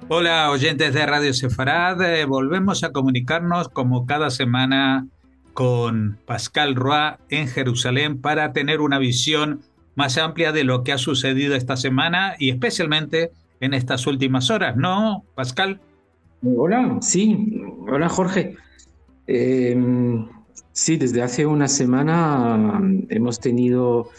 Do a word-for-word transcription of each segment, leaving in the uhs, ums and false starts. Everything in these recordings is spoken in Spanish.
Hola, oyentes de Radio Sefarad. Eh, volvemos a comunicarnos como cada semana con Pascal Roy en Jerusalén para tener una visión más amplia de lo que ha sucedido esta semana y especialmente en estas últimas horas, ¿no, Pascal? Hola, sí, hola Jorge. Eh, sí, desde hace una semana mm, hemos tenido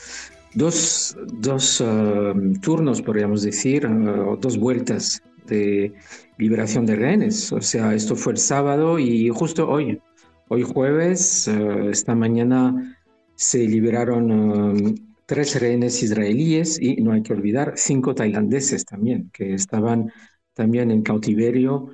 dos, dos eh, turnos, podríamos decir, eh, o dos vueltas de liberación de rehenes. O sea, esto fue el sábado y justo hoy, hoy jueves, eh, esta mañana se liberaron eh, tres rehenes israelíes y no hay que olvidar cinco tailandeses también, que estaban también en cautiverio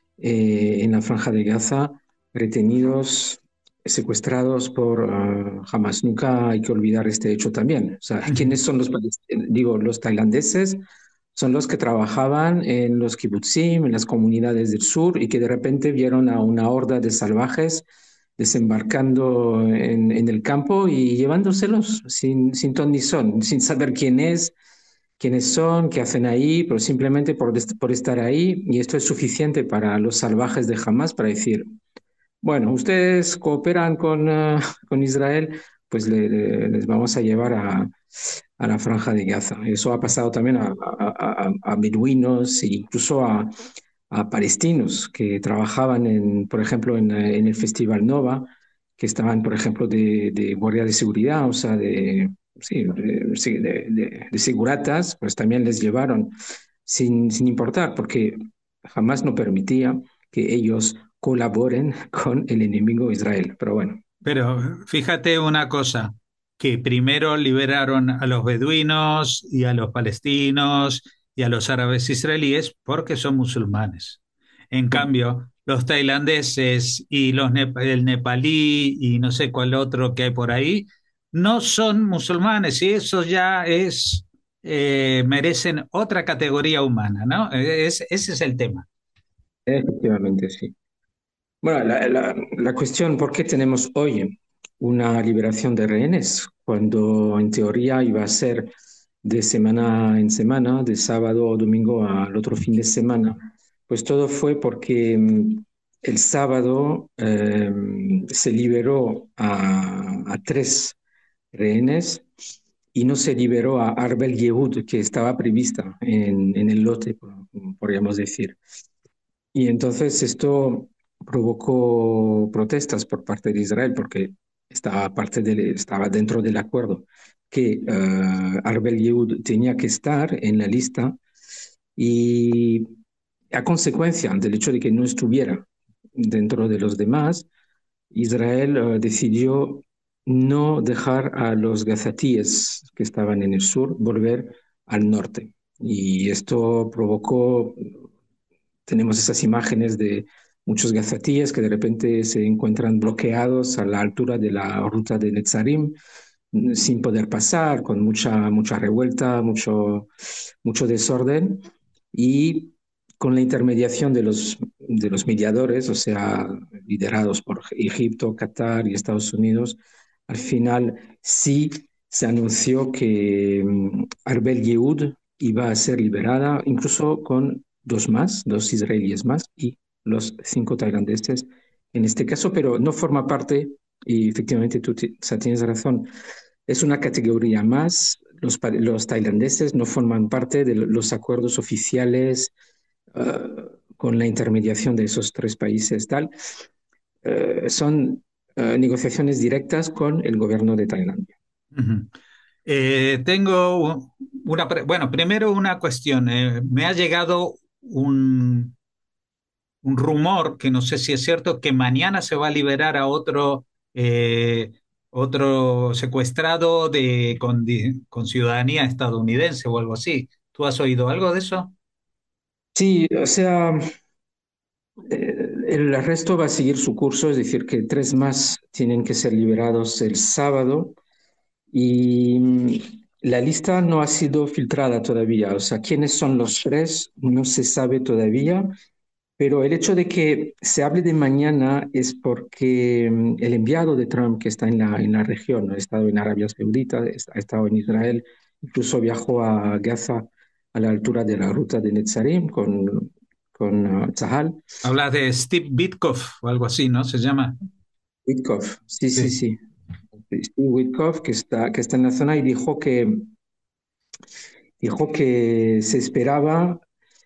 eh, en la Franja de Gaza, retenidos, secuestrados por uh, Hamas. Nunca hay que olvidar este hecho también. O sea, ¿quiénes son los, digo, los tailandeses? Son los que trabajaban en los kibutzim, en las comunidades del sur, y que de repente vieron a una horda de salvajes desembarcando en, en el campo y llevándoselos sin, sin ton ni son, sin saber quién es, quiénes son, qué hacen ahí, pero simplemente por, por estar ahí, y esto es suficiente para los salvajes de Hamas para decir, bueno, ustedes cooperan con, uh, con Israel, pues le, le, les vamos a llevar a, a, la Franja de Gaza. Eso ha pasado también a, a, a, a beduinos e incluso a, a palestinos que trabajaban, en, por ejemplo, en, en el Festival Nova, que estaban, por ejemplo, de, de guardia de seguridad, o sea, de, sí, de, sí, de, de, de seguratas, pues también les llevaron sin, sin importar, porque jamás no permitía que ellos colaboren con el enemigo Israel. Pero bueno, Pero fíjate una cosa, que primero liberaron a los beduinos y a los palestinos y a los árabes israelíes porque son musulmanes. En bueno, cambio, los tailandeses y los nep- el nepalí y no sé cuál otro que hay por ahí no son musulmanes y eso ya es, eh, merecen otra categoría humana, ¿no? Es- ese es el tema. efectivamente sí. Bueno, la, la, la cuestión, ¿por qué tenemos hoy una liberación de rehenes cuando en teoría iba a ser de semana en semana, de sábado o domingo al otro fin de semana? Pues todo fue porque mm, el sábado eh, se liberó a, a tres rehenes y no se liberó a Arbel Yehud, que estaba prevista en, en el lote, podríamos decir. Y entonces esto provocó protestas por parte de Israel porque estaba, parte del, estaba dentro del acuerdo que uh, Arbel Yehud tenía que estar en la lista y a consecuencia del hecho de que no estuviera dentro de los demás, Israel uh, decidió no dejar a los gazatíes que estaban en el sur volver al norte. Y esto provocó, tenemos esas imágenes de muchos gazatíes que de repente se encuentran bloqueados a la altura de la ruta de Netzarim sin poder pasar, con mucha, mucha revuelta, mucho, mucho desorden y con la intermediación de los, de los mediadores, o sea, liderados por Egipto, Qatar y Estados Unidos, al final sí se anunció que um, Arbel Yehoud iba a ser liberada, incluso con dos más, dos israelíes más y los cinco tailandeses en este caso, pero no forma parte, y efectivamente tú o sea, tienes razón, es una categoría más. Los, los tailandeses no forman parte de los acuerdos oficiales uh, con la intermediación de esos tres países. Tal. Uh, son uh, negociaciones directas con el gobierno de Tailandia. Ujú. Eh, tengo una, pre- bueno, primero una cuestión. Eh, me ha llegado un, un rumor, que no sé si es cierto, que mañana se va a liberar a otro, eh, otro secuestrado de, con, di- con ciudadanía estadounidense o algo así. ¿Tú has oído algo de eso? Sí, o sea, eh, el arresto va a seguir su curso, es decir, que tres más tienen que ser liberados el sábado y mm, la lista no ha sido filtrada todavía. O sea, quiénes son los tres no se sabe todavía. Pero el hecho de que se hable de mañana es porque mm, el enviado de Trump que está en la, en la región, ha estado en Arabia Saudita, ha estado en Israel, incluso viajó a Gaza a la altura de la ruta de Netzarim con, con uh, Tzahal. Hablas de Steve Bitkoff o algo así, ¿no? Se llama. Witkoff, sí, sí, Sí. sí. Steve Witkoff, que está, que está en la zona y dijo que, dijo que se esperaba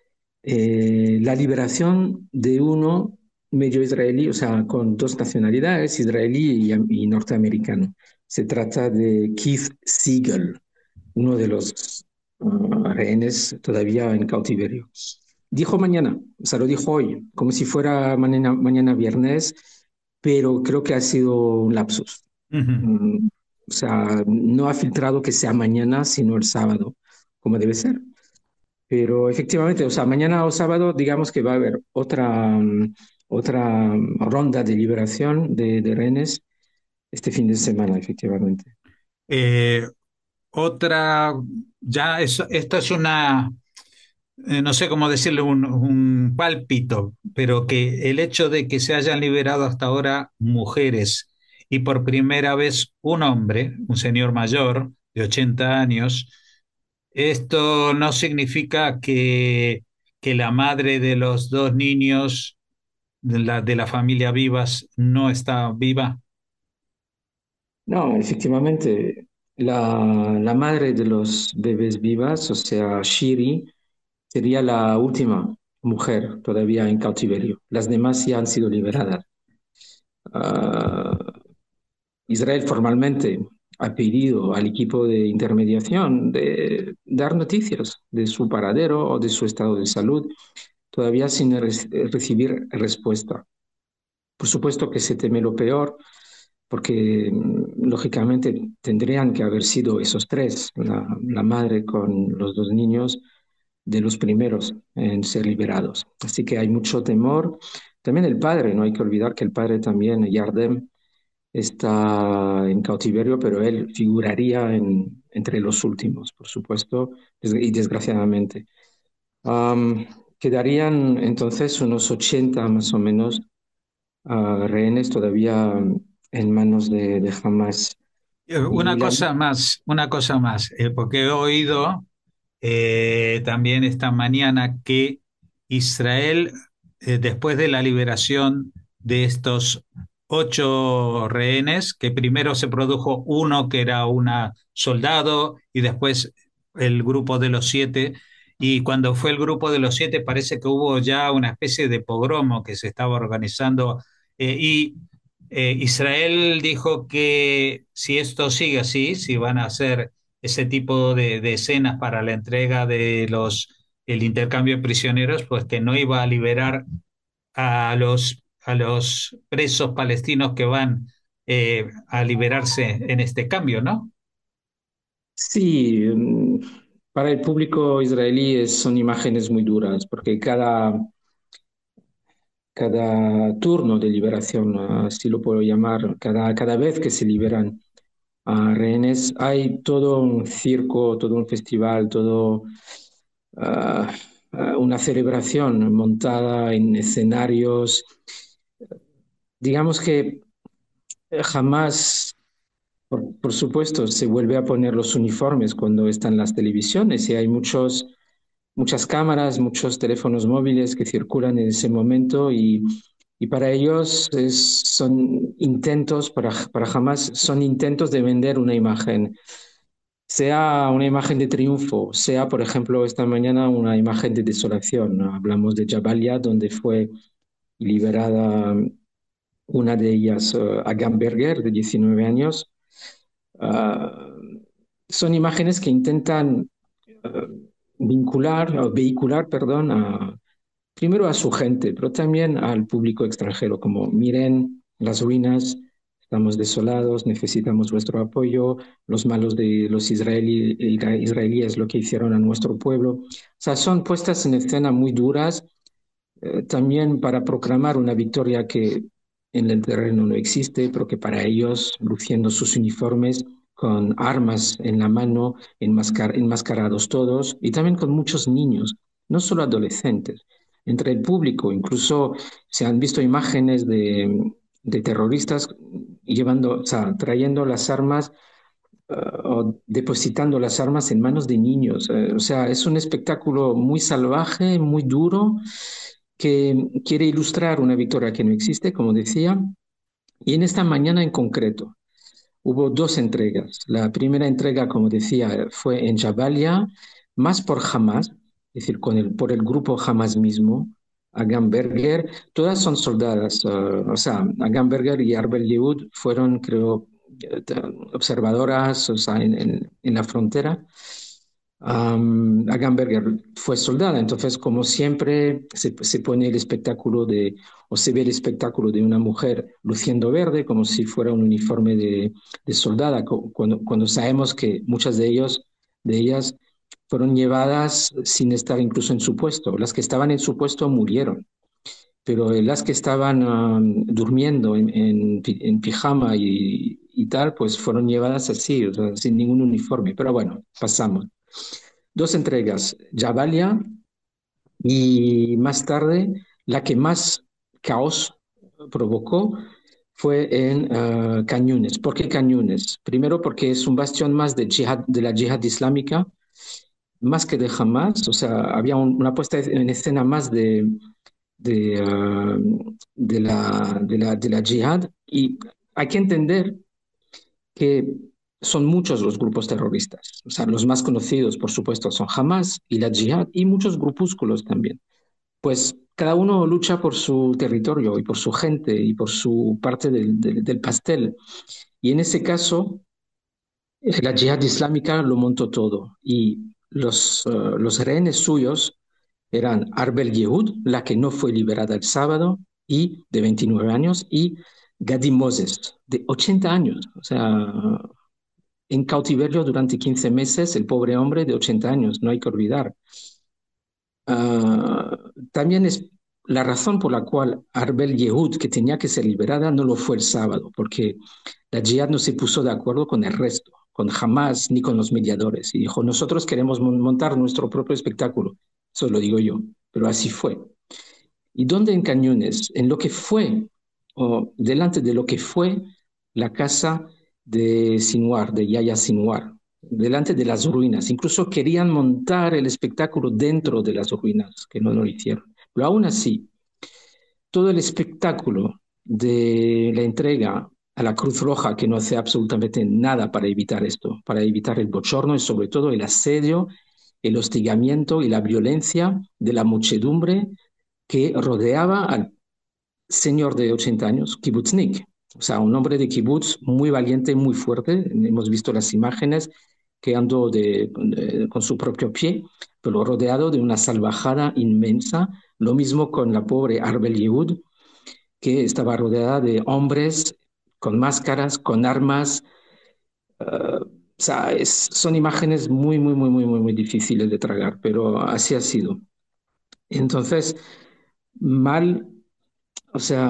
eh, la liberación de uno medio israelí, o sea, con dos nacionalidades, israelí y, y norteamericano. Se trata de Keith Siegel, uno de los uh, rehenes todavía en cautiverio. Dijo mañana, o sea, lo dijo hoy, como si fuera mañana, mañana viernes, pero creo que ha sido un lapsus. Ujú. Mm, o sea, no ha filtrado que sea mañana, sino el sábado, como debe ser. Pero efectivamente, o sea, mañana o sábado, digamos que va a haber otra, mm, otra ronda de liberación de, de rehenes este fin de semana, efectivamente. Eh, Otra, ya es, esto es una, eh, no sé cómo decirle, un, un pálpito, pero que el hecho de que se hayan liberado hasta ahora mujeres y por primera vez un hombre, un señor mayor de ochenta años, esto no significa que, que la madre de los dos niños de la, de la familia Vivas no está viva. No, efectivamente, la, la madre de los bebés vivas, o sea, Shiri, sería la última mujer todavía en cautiverio. Las demás ya han sido liberadas. Ah, Israel formalmente ha pedido al equipo de intermediación de dar noticias de su paradero o de su estado de salud, todavía sin re- recibir respuesta. Por supuesto que se teme lo peor, porque mm, lógicamente tendrían que haber sido esos tres, la, la madre con los dos niños, de los primeros en ser liberados. Así que hay mucho temor. También el padre, no hay que olvidar que el padre también, Yardem, está en cautiverio, pero él figuraría en, entre los últimos, por supuesto, des- y desgraciadamente. Am, quedarían entonces unos ochenta más o menos ah, rehenes todavía en manos de, de Hamas. Eh, Y Una la, cosa más, una cosa más, eh, porque he oído eh, también esta mañana que Israel, eh, después de la liberación de estos ocho rehenes, que primero se produjo uno que era una soldado y después el grupo de los siete, y cuando fue el grupo de los siete parece que hubo ya una especie de pogromo que se estaba organizando eh, y eh, Israel dijo que si esto sigue así, si van a hacer ese tipo de, de escenas para la entrega de los, el intercambio de prisioneros, pues que no iba a liberar a los, a los presos palestinos que van eh, a liberarse en este cambio, ¿no? sí, mm, para el público israelí es- son imágenes muy duras, porque cada, cada turno de liberación, así lo puedo llamar, cada, cada vez que se liberan a rehenes, hay todo un circo, todo un festival, todo ah, ah, una celebración montada en escenarios. Digamos que eh, jamás, por, por supuesto, se vuelve a poner los uniformes cuando están las televisiones y hay muchos, muchas cámaras, muchos teléfonos móviles que circulan en ese momento y, y para ellos es- son intentos, para, para jamás, son intentos de vender una imagen, sea una imagen de triunfo, sea, por ejemplo, esta mañana una imagen de desolación, ¿no? Hablamos de Jabalia, donde fue liberada una de ellas, uh, Agam Berger, de diecinueve años. Uh, son imágenes que intentan uh, vincular o vehicular, perdón, a, primero a su gente, pero también al público extranjero, como miren las ruinas, estamos desolados, necesitamos vuestro apoyo, los malos de los israelí, israelíes lo que hicieron a nuestro pueblo. O sea, son puestas en escena muy duras, eh, también para proclamar una victoria que en el terreno no existe, pero que para ellos, luciendo sus uniformes, con armas en la mano, enmascar enmascarados todos, y también con muchos niños, no solo adolescentes. Entre el público, incluso se han visto imágenes de, de terroristas llevando, o sea, trayendo las armas uh, o depositando las armas en manos de niños. Uh, o sea, es un espectáculo muy salvaje, muy duro, que quiere ilustrar una victoria que no existe, como decía, y en esta mañana en concreto hubo dos entregas. La primera entrega, como decía, fue en Jabalia, más por Hamas, es decir, con el, por el grupo Hamas mismo. Agam Berger, todas son soldadas, uh, o sea, Agam Berger y Arbel Yehud fueron, creo, observadoras, o sea, en, en, en la frontera. Um, Agamberger fue soldada, entonces como siempre se, se, pone el espectáculo de, o se ve el espectáculo de una mujer luciendo verde como si fuera un uniforme de, de soldada, cuando, cuando sabemos que muchas de ellos, de ellas fueron llevadas sin estar incluso en su puesto. Las que estaban en su puesto murieron, pero las que estaban um, durmiendo en, en, en pijama y, y, tal, pues fueron llevadas así, o sea, sin ningún uniforme. Pero bueno, pasamos. Dos entregas, Javalia y más tarde la que más caos provocó fue en uh, Cañunes. ¿Por qué Cañunes? Primero porque es un bastión más de, jihad, de la yihad islámica, más que de Hamas, o sea, había un, una puesta en escena más de, de, uh, de, la, de, la, de la yihad, y hay que entender que son muchos los grupos terroristas. O sea, los más conocidos, por supuesto, son Hamas y la Jihad y muchos grupúsculos también. Pues cada uno lucha por su territorio y por su gente y por su parte del, del, del pastel. Y en ese caso, la Jihad islámica lo montó todo. Y los, uh, los rehenes suyos eran Arbel Yehud, la que no fue liberada el sábado, y de veintinueve años, y Gadi Moses, de ochenta años. O sea, en cautiverio durante quince meses, el pobre hombre de ochenta años, no hay que olvidar. Uh, también es la razón por la cual Arbel Yehud, que tenía que ser liberada, no lo fue el sábado, porque la Jihad no se puso de acuerdo con el resto, con Hamas ni con los mediadores, y dijo, nosotros queremos montar nuestro propio espectáculo. Eso lo digo yo, pero así fue. ¿Y dónde en Cañones? En lo que fue, o delante de lo que fue la casa de Sinwar, de Yahya Sinwar, delante de las ruinas. Incluso querían montar el espectáculo dentro de las ruinas, que no lo hicieron. Pero aún así, todo el espectáculo de la entrega a la Cruz Roja, que no hace absolutamente nada para evitar esto, para evitar el bochorno y sobre todo el asedio, el hostigamiento y la violencia de la muchedumbre que rodeaba al señor de ochenta años, kibutznik, o sea, un hombre de kibutz muy valiente, muy fuerte. Hemos visto las imágenes que andó de, de, con su propio pie, pero rodeado de una salvajada inmensa. Lo mismo con la pobre Arbel Yehud, que estaba rodeada de hombres con máscaras, con armas. Uh, o sea, es, son imágenes muy, muy, muy, muy, muy, muy difíciles de tragar, pero así ha sido. Entonces, mal, o sea,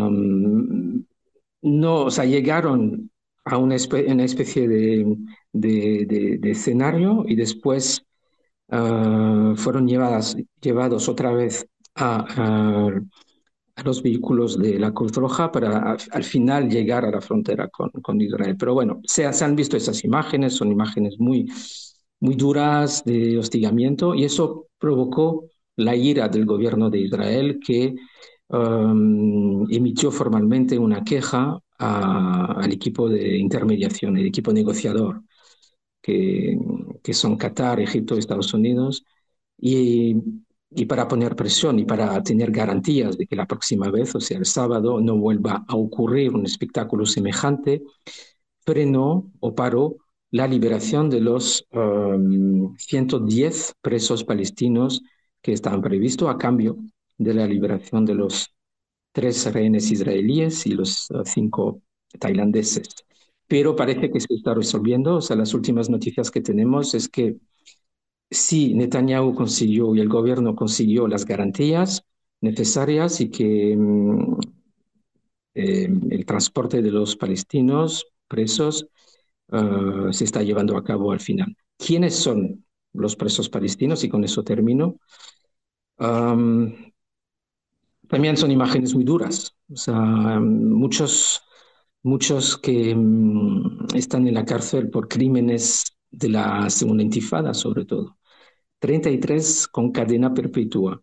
no, o sea, llegaron a una, espe una especie de, de, de, de, escenario y después uh, fueron llevadas, llevados otra vez a, a, a, los vehículos de la Cruz Roja para a, al final llegar a la frontera con, con Israel. Pero bueno, se, se han visto esas imágenes, son imágenes muy, muy duras de hostigamiento y eso provocó la ira del gobierno de Israel que um, emitió formalmente una queja a, al equipo de intermediación, el equipo negociador, que, que son Qatar, Egipto y Estados Unidos, y, y para poner presión y para tener garantías de que la próxima vez, o sea, el sábado, no vuelva a ocurrir un espectáculo semejante, frenó o paró la liberación de los um, ciento diez presos palestinos que estaban previstos a cambio de la liberación de los tres rehenes israelíes y los uh, cinco tailandeses. Pero parece que se está resolviendo. O sea, las últimas noticias que tenemos es que sí, Netanyahu consiguió y el gobierno consiguió las garantías necesarias y que um, eh, el transporte de los palestinos presos uh, se está llevando a cabo al final. ¿Quiénes son los presos palestinos? Y con eso termino. Um, también son imágenes muy duras. O sea, muchos, muchos que um, están en la cárcel por crímenes de la segunda intifada, sobre todo. treinta y tres con cadena perpetua.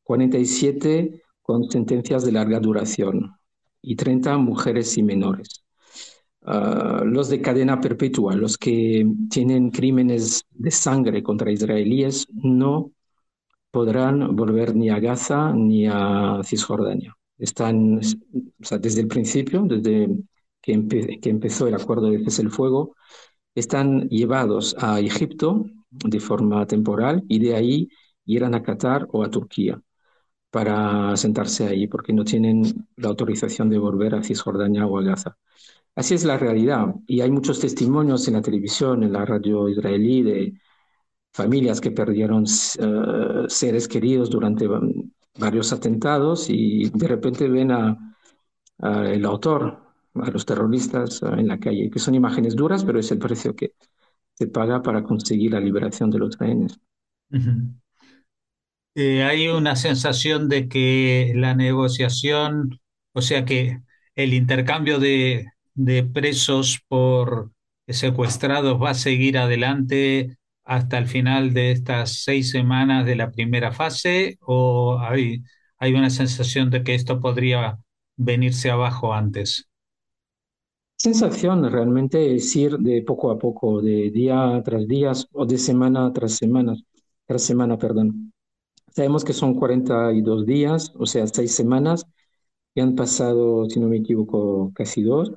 cuarenta y siete con sentencias de larga duración y treinta mujeres y menores. Uh, los de cadena perpetua, los que tienen crímenes de sangre contra israelíes, no podrán volver ni a Gaza ni a Cisjordania. Están, o sea, desde el principio, desde que, empe que empezó el acuerdo de cese el fuego, están llevados a Egipto de forma temporal y de ahí irán a Qatar o a Turquía para sentarse ahí porque no tienen la autorización de volver a Cisjordania o a Gaza. Así es la realidad y hay muchos testimonios en la televisión, en la radio israelí de familias que perdieron uh, seres queridos durante varios atentados y de repente ven a, a el autor, a los terroristas uh, en la calle, que son imágenes duras, pero es el precio que se paga para conseguir la liberación de los rehenes. Ujú. Eh, hay una sensación de que la negociación, o sea que el intercambio de, de presos por secuestrados va a seguir adelante hasta el final de estas seis semanas de la primera fase, o hay, hay una sensación de que esto podría venirse abajo antes. Sensación realmente es ir de poco a poco, de día tras día o de semana tras semana, tras semana, perdón. Sabemos que son cuarenta y dos días, o sea, seis semanas, y han pasado, si no me equivoco, casi dos.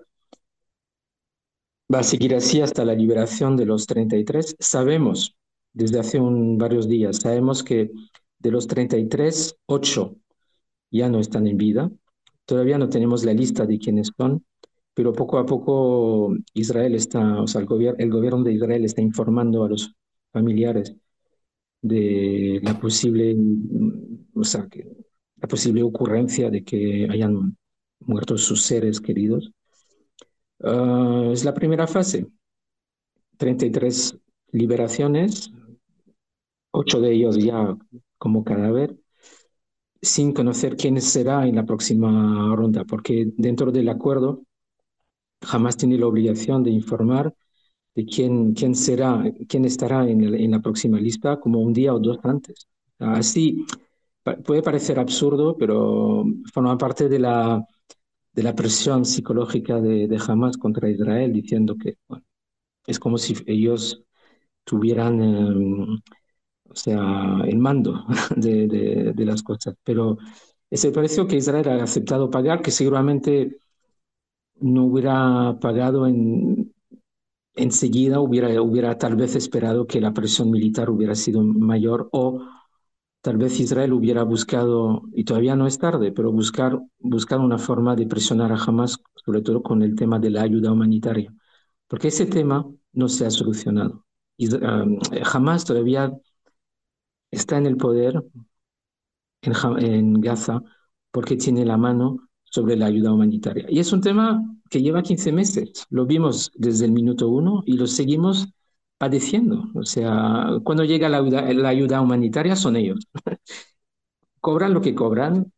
Va a seguir así hasta la liberación de los treinta y tres. Sabemos, desde hace un, varios días, sabemos que de los treinta y tres, ocho ya no están en vida. Todavía no tenemos la lista de quiénes son, pero poco a poco Israel está, o sea, el, gobier el gobierno de Israel está informando a los familiares de la posible, o sea, que, la posible ocurrencia de que hayan muerto sus seres queridos. Uh, es la primera fase, treinta y tres liberaciones, ocho de ellos ya como cadáver, sin conocer quién será en la próxima ronda, porque dentro del acuerdo jamás tiene la obligación de informar de quién, quién será, quién estará en, el, en la próxima lista como un día o dos antes. Así puede parecer absurdo, pero forma parte de la, de la presión psicológica de, de Hamas contra Israel, diciendo que bueno, es como si ellos tuvieran, eh, o sea, el mando de, de, de las cosas. Pero es el precio que Israel ha aceptado pagar, que seguramente no hubiera pagado en, enseguida, hubiera, hubiera tal vez esperado que la presión militar hubiera sido mayor o tal vez Israel hubiera buscado, y todavía no es tarde, pero buscar, buscar una forma de presionar a Hamas, sobre todo con el tema de la ayuda humanitaria, porque ese tema no se ha solucionado. Y, um, Hamas todavía está en el poder en, en Gaza porque tiene la mano sobre la ayuda humanitaria. Y es un tema que lleva quince meses. Lo vimos desde el minuto uno y lo seguimos padeciendo. O sea, cuando llega la ayuda, la ayuda humanitaria son ellos. Cobran lo que cobran,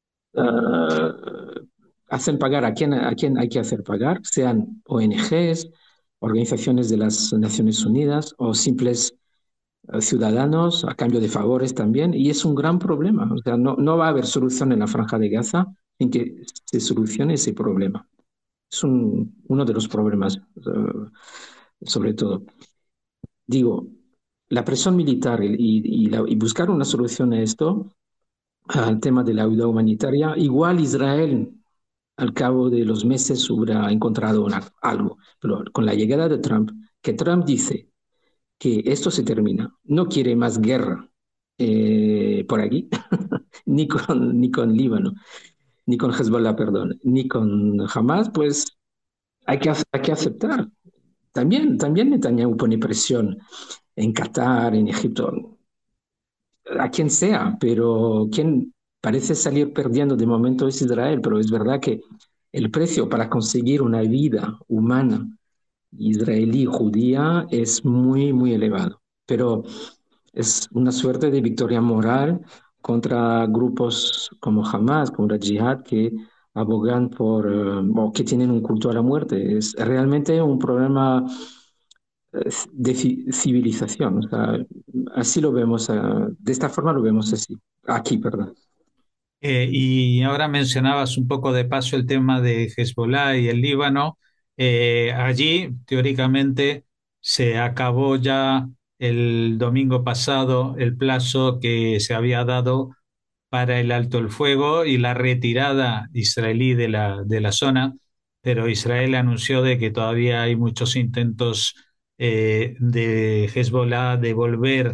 uh, hacen pagar a quien, a quien hay que hacer pagar, sean O N Ges, organizaciones de las Naciones Unidas o simples ciudadanos a cambio de favores también, y es un gran problema. O sea, no, no va a haber solución en la Franja de Gaza sin que se solucione ese problema. Es un, uno de los problemas, uh, sobre todo. Digo, la presión militar y, y, la, y buscar una solución a esto, al tema de la ayuda humanitaria, igual Israel al cabo de los meses hubiera encontrado una, algo, pero con la llegada de Trump, que Trump dice que esto se termina, no quiere más guerra eh, por aquí, ni con, ni con Líbano, ni con Hezbollah, perdón, ni con Hamas, pues hay que, hay que aceptar. También, también Netanyahu pone presión en Qatar, en Egipto, a quien sea, pero quien parece salir perdiendo de momento es Israel, pero es verdad que el precio para conseguir una vida humana israelí judía es muy, muy elevado. Pero es una suerte de victoria moral contra grupos como Hamas, como la Jihad, que abogan por, uh, o que tienen un culto a la muerte. Es realmente un problema de civilización. O sea, así lo vemos, uh, de esta forma lo vemos así. Aquí, perdón. Eh, y ahora mencionabas un poco de paso el tema de Hezbollah y el Líbano. Eh, allí, teóricamente, se acabó ya el domingo pasado el plazo que se había dado para el alto el fuego y la retirada israelí de la, de la zona, pero Israel anunció de que todavía hay muchos intentos eh, de Hezbollah de volver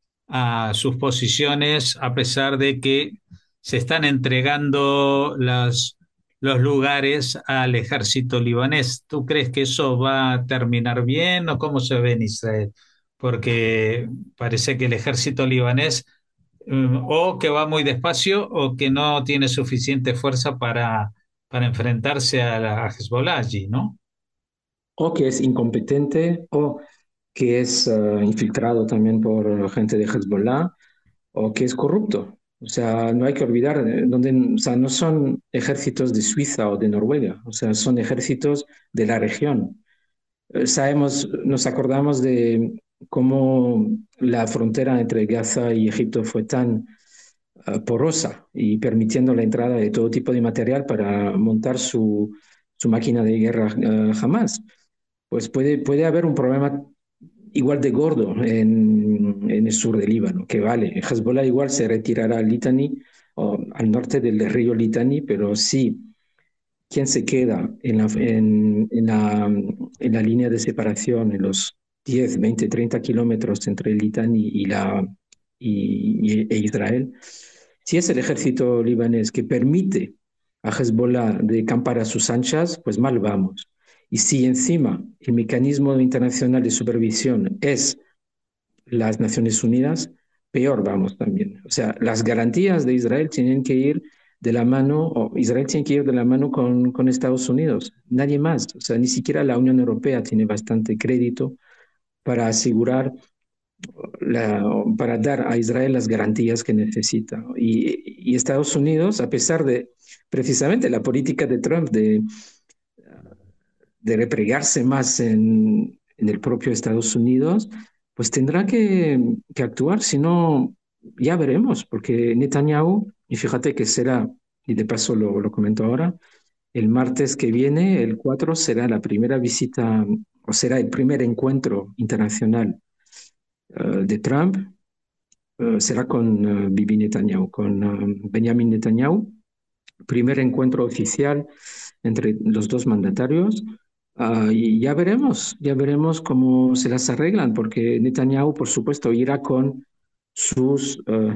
a sus posiciones, a pesar de que se están entregando las, los lugares al ejército libanés. ¿Tú crees que eso va a terminar bien o cómo se ve en Israel? Porque parece que el ejército libanés mm, o que va muy despacio o que no tiene suficiente fuerza para, para enfrentarse a, la, a Hezbollah allí, ¿no? O que es incompetente, o que es eh, infiltrado también por gente de Hezbollah, o que es corrupto. O sea, no hay que olvidar, eh, donde, o sea, no son ejércitos de Suiza o de Noruega, o sea, son ejércitos de la región. Eh, Sabemos, nos acordamos de cómo la frontera entre Gaza y Egipto fue tan uh, porosa y permitiendo la entrada de todo tipo de material para montar su, su máquina de guerra uh, jamás. Pues puede, puede haber un problema igual de gordo en, en el sur del Líbano, que vale, Hezbollah igual se retirará al Litani o al norte del río Litani, pero sí, ¿quién se queda en la, en, en la, en la línea de separación, en los diez, veinte, treinta kilómetros entre el Litani y, la, y, y- e Israel? Si es el ejército libanés que permite a Hezbollah de campar a sus anchas, pues mal vamos. Y si encima el mecanismo internacional de supervisión es las Naciones Unidas, peor vamos también. O sea, las garantías de Israel tienen que ir de la mano, o Israel tiene que ir de la mano con, con Estados Unidos, nadie más. O sea, ni siquiera la Unión Europea tiene bastante crédito para asegurar, la, para dar a Israel las garantías que necesita. Y, y Estados Unidos, a pesar de precisamente la política de Trump de de replegarse más en, en el propio Estados Unidos, pues tendrá que, que actuar, si no, ya veremos, porque Netanyahu, y fíjate que será, y de paso lo, lo comento ahora, el martes que viene, el cuatro será la primera visita, o será el primer encuentro internacional uh, de Trump, uh, será con uh, Bibi Netanyahu, con uh, Benjamin Netanyahu, primer encuentro oficial entre los dos mandatarios. Uh, y ya veremos, ya veremos cómo se las arreglan, porque Netanyahu, por supuesto, irá con sus, uh,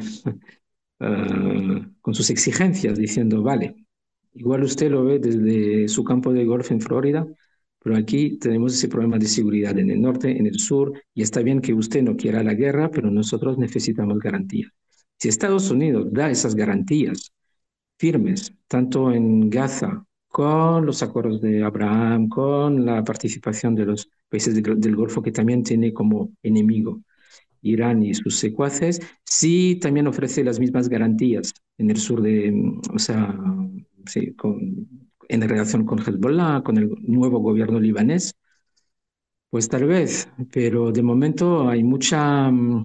uh, con sus exigencias, diciendo, vale, igual usted lo ve desde su campo de golf en Florida, pero aquí tenemos ese problema de seguridad en el norte, en el sur, y está bien que usted no quiera la guerra, pero nosotros necesitamos garantías. Si Estados Unidos da esas garantías firmes, tanto en Gaza, con los acuerdos de Abraham, con la participación de los países de- del Golfo, que también tiene como enemigo Irán y sus secuaces, sí también ofrece las mismas garantías en el sur de, mm, o sea, sí, con, en relación con Hezbollah, con el nuevo gobierno libanés, pues tal vez, pero de momento hay mucha, mm,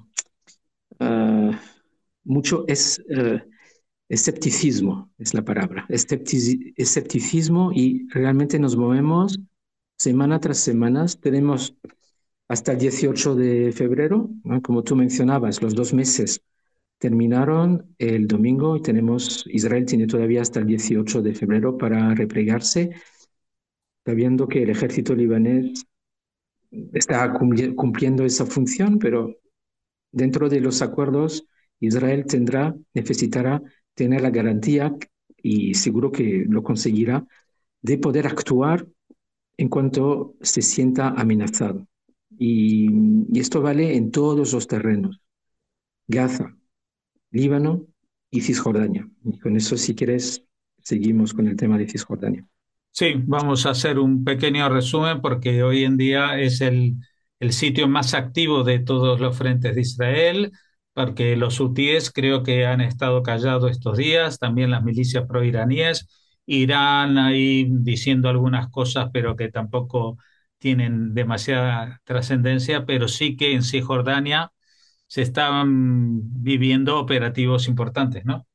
ah, mucho es, eh, escepticismo, es la palabra, Esceptici- escepticismo y realmente nos movemos semana tras semana. Tenemos hasta el dieciocho de febrero, ¿no? Como tú mencionabas, los dos meses terminaron el domingo y tenemos, Israel tiene todavía hasta el dieciocho de febrero para replegarse, sabiendo que el ejército libanés está cumpli- cumpliendo esa función, pero dentro de los acuerdos, Israel tendrá, necesitará tener la garantía, y seguro que lo conseguirá, de poder actuar en cuanto se sienta amenazado. Y, y esto vale en todos los terrenos, Gaza, Líbano y Cisjordania. Y con eso, si quieres, seguimos con el tema de Cisjordania. Sí, vamos a hacer un pequeño resumen porque hoy en día es el, el sitio más activo de todos los frentes de Israel, porque los hutíes creo que han estado callados estos días, también las milicias proiraníes, Irán ahí diciendo algunas cosas, pero que tampoco tienen demasiada trascendencia, pero sí que en Cisjordania se estaban viviendo operativos importantes, ¿no?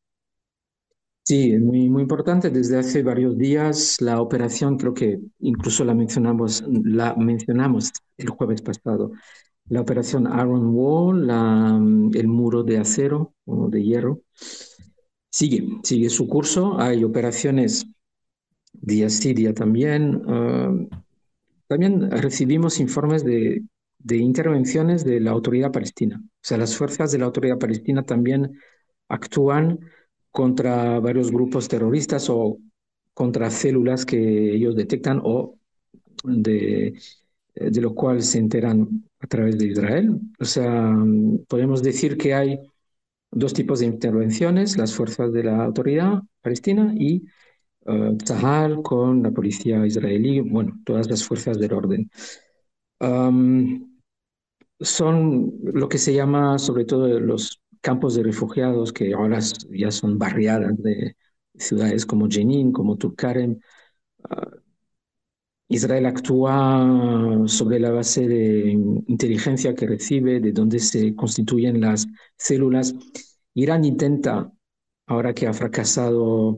Sí, es muy, muy importante. Desde hace varios días la operación, creo que incluso la mencionamos, la mencionamos el jueves pasado, la operación Iron Wall, la, el muro de acero o de hierro, sigue, sigue su curso. Hay operaciones día sí, día también. Uh, también recibimos informes de, de intervenciones de la autoridad palestina. O sea, las fuerzas de la autoridad palestina también actúan contra varios grupos terroristas o contra células que ellos detectan o de, de lo cual se enteran a través de Israel. O sea, podemos decir que hay dos tipos de intervenciones, las fuerzas de la autoridad palestina y uh, Tzahal con la policía israelí, bueno, todas las fuerzas del orden. Um, son lo que se llama sobre todo los campos de refugiados, que ahora ya son barriadas de ciudades como Jenin, como Tulkarem. Uh, Israel actúa sobre la base de inteligencia que recibe, de dónde se constituyen las células. Irán intenta, ahora que ha fracasado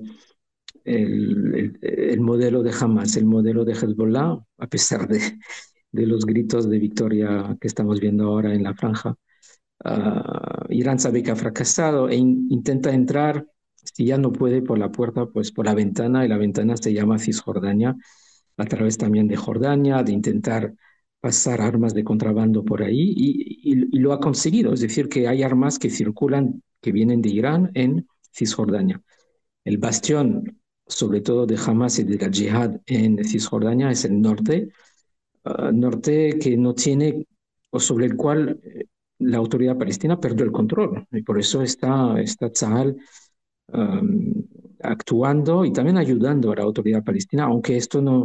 el, el, el modelo de Hamas, el modelo de Hezbollah, a pesar de, de los gritos de victoria que estamos viendo ahora en la franja. Uh, Irán sabe que ha fracasado e in, intenta entrar, si ya no puede por la puerta, pues por la ventana, y la ventana se llama Cisjordania, a través también de Jordania, de intentar pasar armas de contrabando por ahí, y, y, y lo ha conseguido, es decir, que hay armas que circulan, que vienen de Irán en Cisjordania. El bastión, sobre todo de Hamas y de la Jihad en Cisjordania, es el norte, uh, norte que no tiene, o sobre el cual la autoridad palestina perdió el control. Y por eso está, está Tzahal um, actuando y también ayudando a la autoridad palestina, aunque esto no,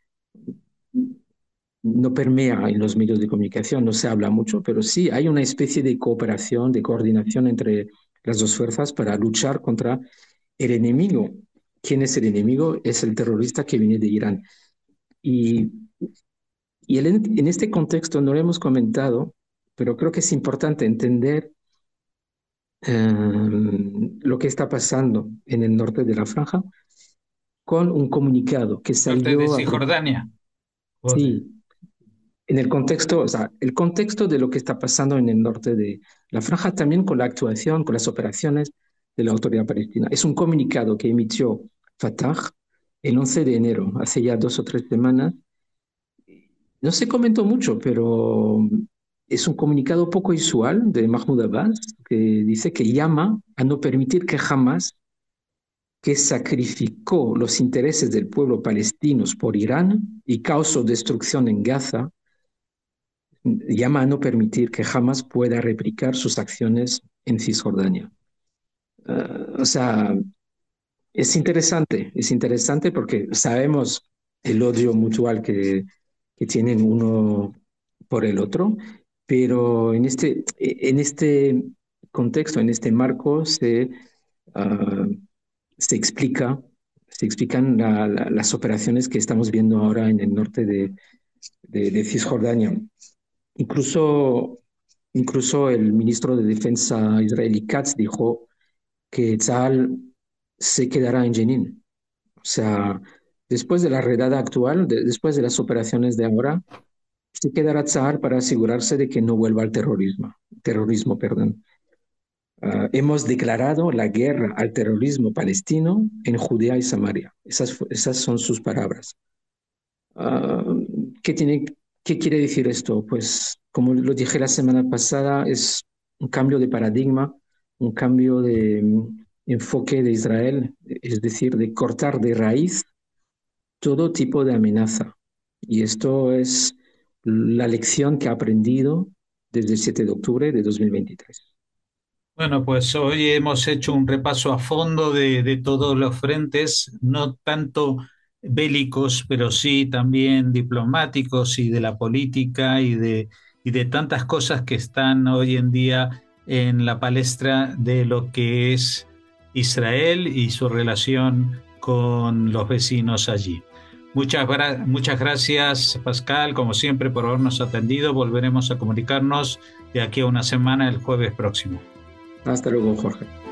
no permea en los medios de comunicación, no se habla mucho, pero sí hay una especie de cooperación, de coordinación entre las dos fuerzas para luchar contra el enemigo. ¿Quién es el enemigo? Es el terrorista que viene de Irán. Y, y el, en este contexto no lo hemos comentado, pero creo que es importante entender eh, lo que está pasando en el norte de la franja con un comunicado que Norte de salió a... Cisjordania. o de- Sí, en el contexto, o sea, el contexto de lo que está pasando en el norte de la franja también con la actuación, con las operaciones de la autoridad palestina. Es un comunicado que emitió Fatah el once de enero, hace ya dos o tres semanas. No se comentó mucho, pero es un comunicado poco usual de Mahmoud Abbas que dice que llama a no permitir que jamás que sacrificó los intereses del pueblo palestino por Irán y causó destrucción en Gaza, llama a no permitir que jamás pueda replicar sus acciones en Cisjordania. Uh, o sea, es interesante, es interesante porque sabemos el odio mutual que, que tienen uno por el otro, pero en este, en este contexto, en este marco, se, uh, se explica, se explican la, la, las operaciones que estamos viendo ahora en el norte de, de, de Cisjordania. Incluso, incluso el ministro de Defensa israelí Katz dijo que Tzahal se quedará en Jenin. O sea, después de la redada actual, de, después de las operaciones de ahora, se quedará Tzahal para asegurarse de que no vuelva al terrorismo. Terrorismo, perdón. Uh, hemos declarado la guerra al terrorismo palestino en Judea y Samaria. Esas, esas son sus palabras. Uh, ¿qué tiene, ¿Qué quiere decir esto? Pues, como lo dije la semana pasada, es un cambio de paradigma, un cambio de um, enfoque de Israel, es decir, de cortar de raíz todo tipo de amenaza. Y esto es la lección que ha aprendido desde el siete de octubre de dos mil veintitrés. Bueno, pues hoy hemos hecho un repaso a fondo de, de todos los frentes, no tanto bélicos, pero sí también diplomáticos y de la política y de, y de tantas cosas que están hoy en día en la palestra de lo que es Israel y su relación con los vecinos allí. Muchas, gra- muchas gracias, Pascal, como siempre, por habernos atendido. Volveremos a comunicarnos de aquí a una semana, el jueves próximo. Hasta luego, Jorge.